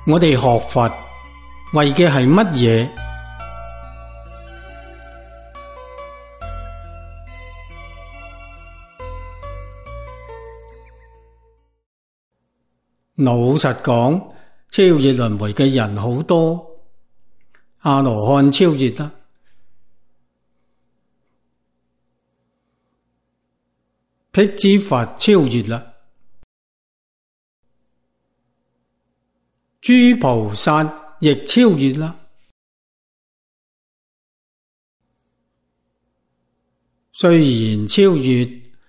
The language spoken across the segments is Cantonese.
我哋學佛為嘅係乜嘢？老實講，超越輪迴嘅人好多，阿羅漢超越啦，辟支佛超越啦，諸菩薩亦超越啦。雖然超越，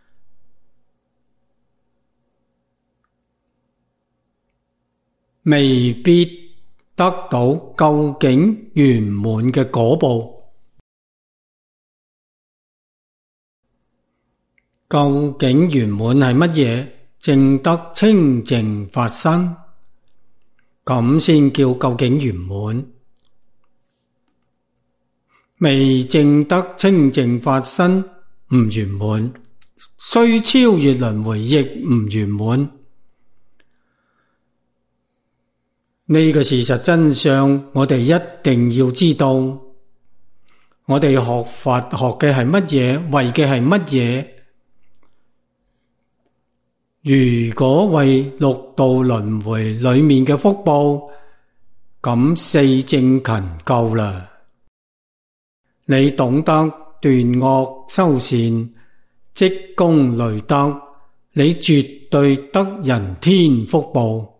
未必得到究竟圓滿嘅果報。究竟圓滿係乜嘢？證得清淨法身，咁先叫究竟圓滿。未證得清淨法身唔圓滿，雖超越輪迴亦唔圓滿。呢個事實真相，我哋一定要知道。我哋學佛學嘅係乜嘢？為嘅係乜嘢？如果為六道輪迴裏面嘅福報，咁四正勤夠啦。你懂得斷惡修善，積功累德，你絕對得人天福報。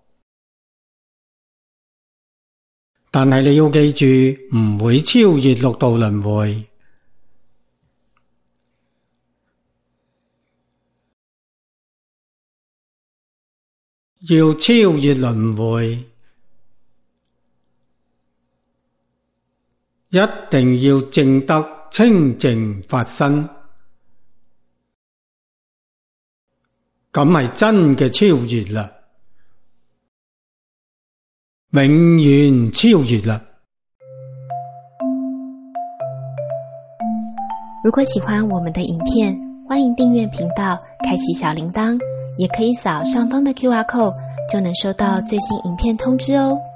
但係你要記住，唔會超越六道輪迴。要超越輪迴，一定要證得清淨法身，咁係真嘅超越啦，永遠超越啦。 如果喜歡我們的影片，歡迎訂閱頻道，開啟小鈴鐺，也可以掃上方的QR code，就能收到最新影片通知哦。